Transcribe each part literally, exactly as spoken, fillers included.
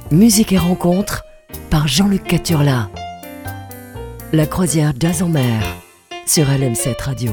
Musique et rencontres par Jean-Luc Caturla. La croisière Jazz en mer sur L M sept Radio.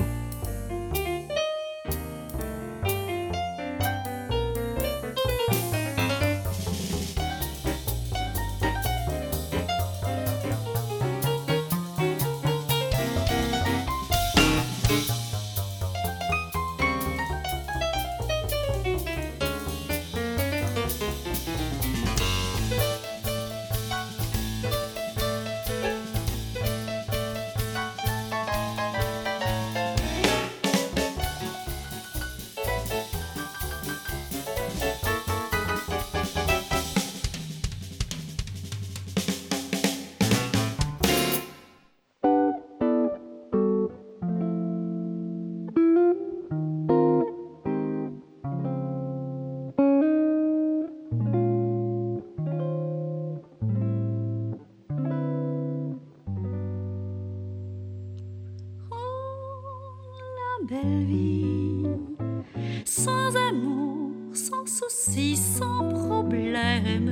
Belle vie, sans amour, sans soucis, sans problème.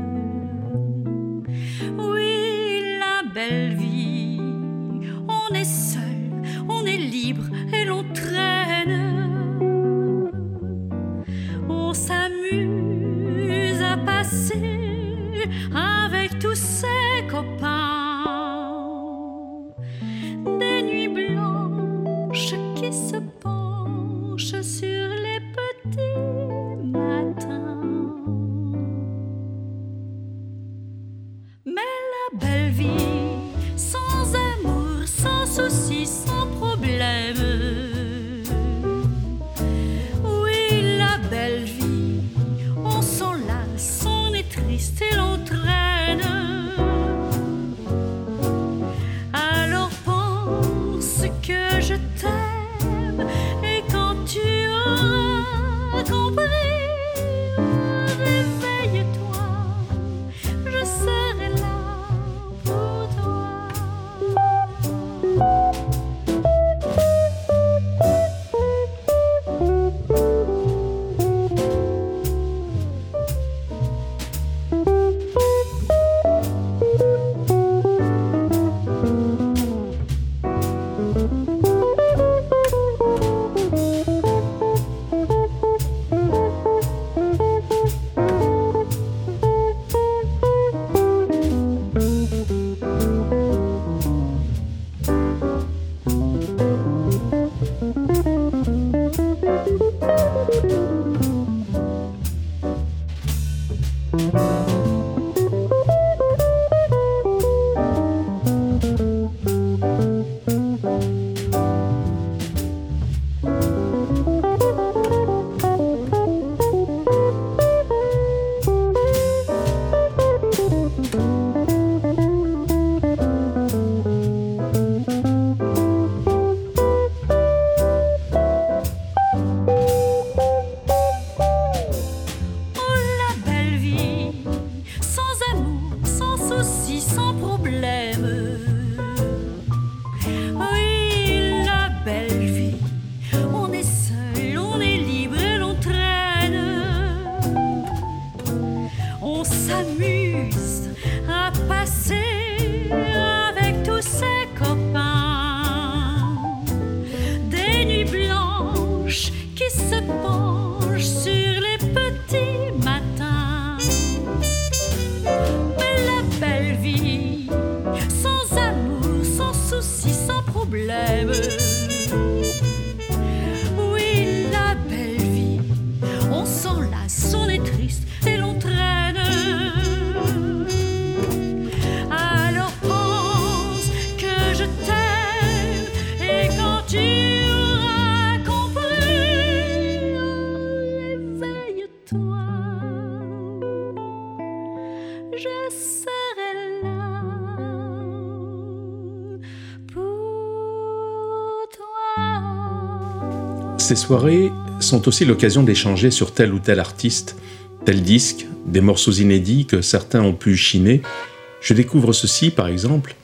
Oui, la belle vie, on est seul, on est libre et l'on traîne. On s'amuse à passer avec tous ses copains des nuits blanches qui se penche sur les petits matins. Mais la belle vie, sans amour, sans soucis, sans problème. Oui, la belle vie, on s'en lasse, on est triste et l'on traîne. Alors pense que je t'aime. Et quand tu auras compris, réveille-toi, je serai là pour toi. Ces soirées sont aussi l'occasion d'échanger sur tel ou tel artiste, tel disque, des morceaux inédits que certains ont pu chiner. Je découvre ceci, par exemple.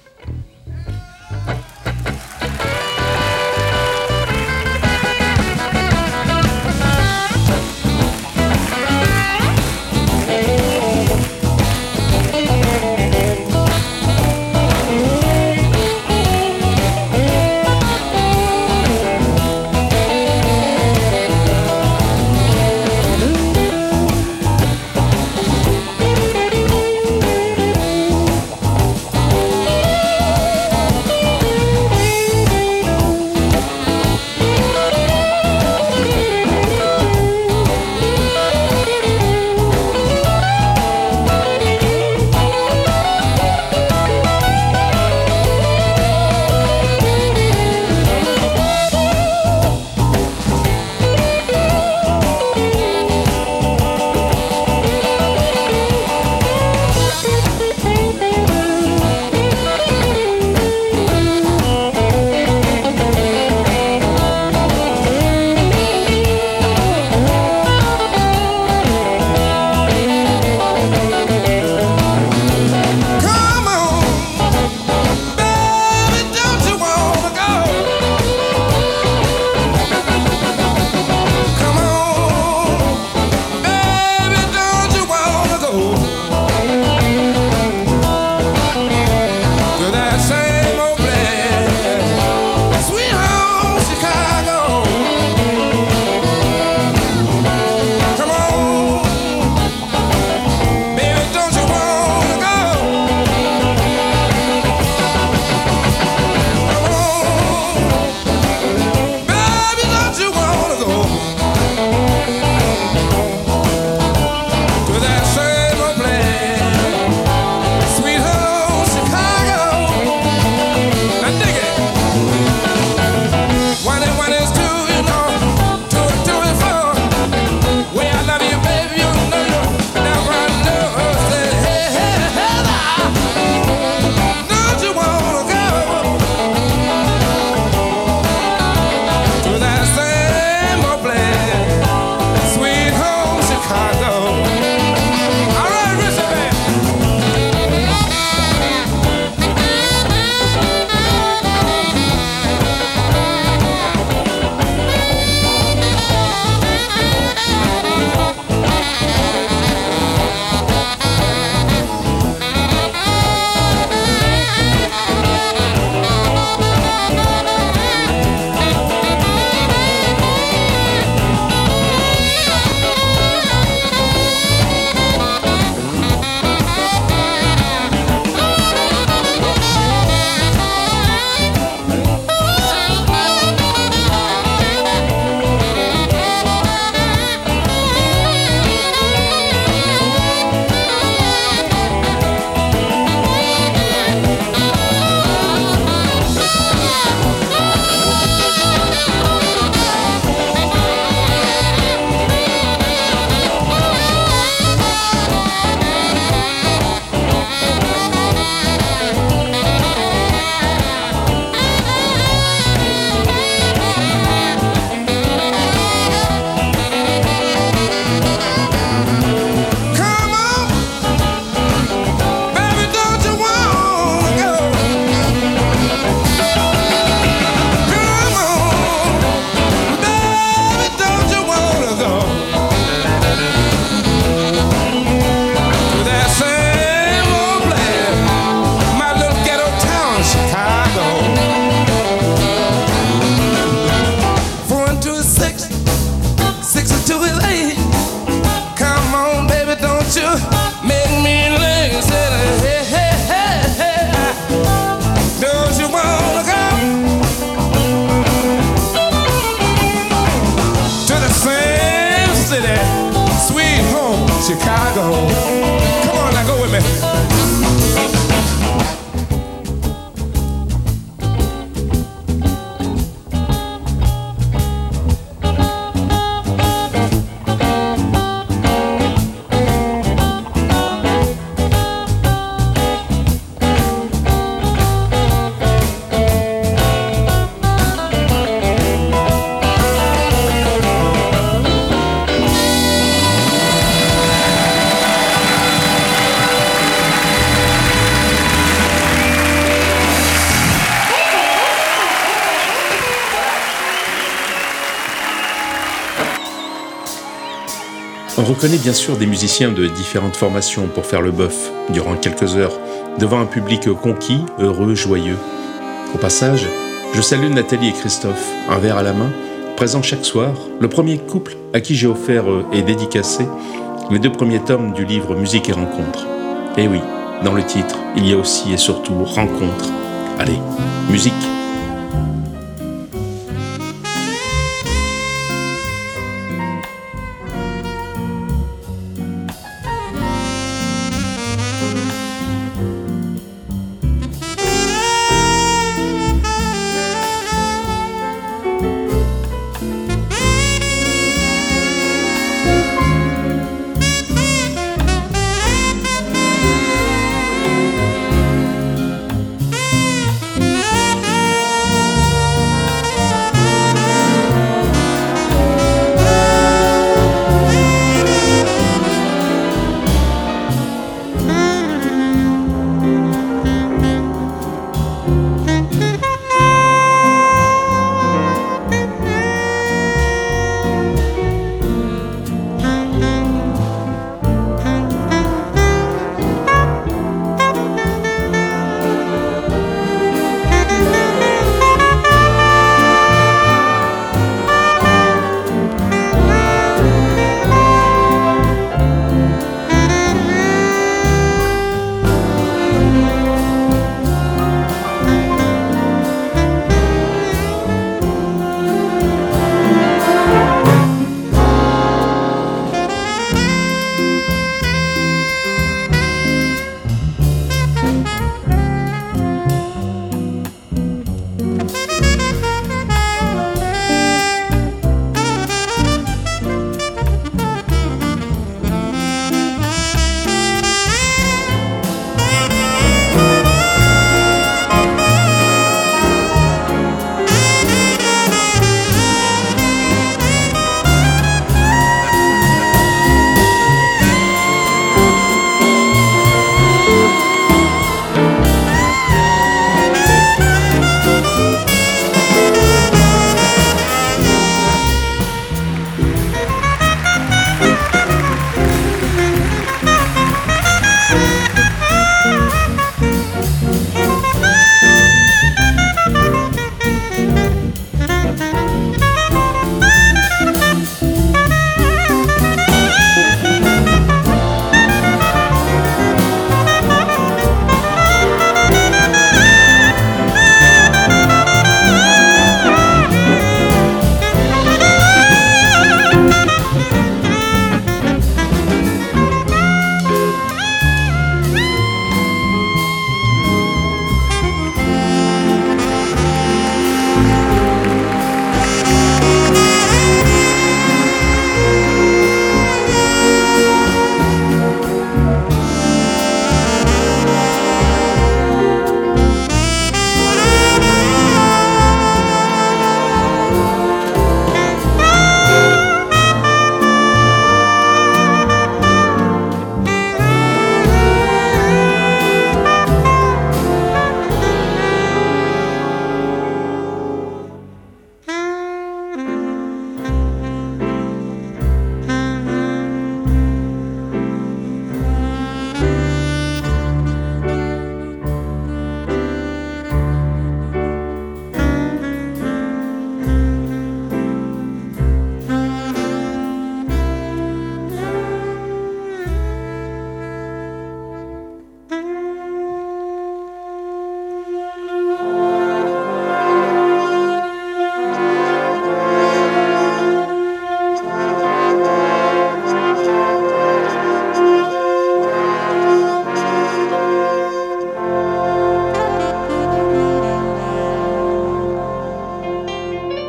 On reconnaît bien sûr des musiciens de différentes formations pour faire le bœuf durant quelques heures, devant un public conquis, heureux, joyeux. Au passage, je salue Nathalie et Christophe, un verre à la main, présents chaque soir, le premier couple à qui j'ai offert et dédicacé les deux premiers tomes du livre Musique et Rencontres. Et oui, dans le titre, il y a aussi et surtout rencontre. Allez, musique!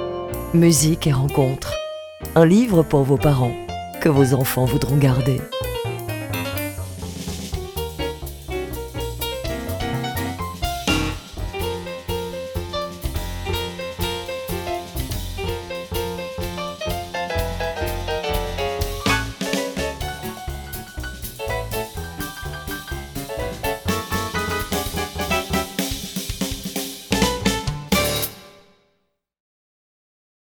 Musique et rencontres. Un livre pour vos parents, que vos enfants voudront garder.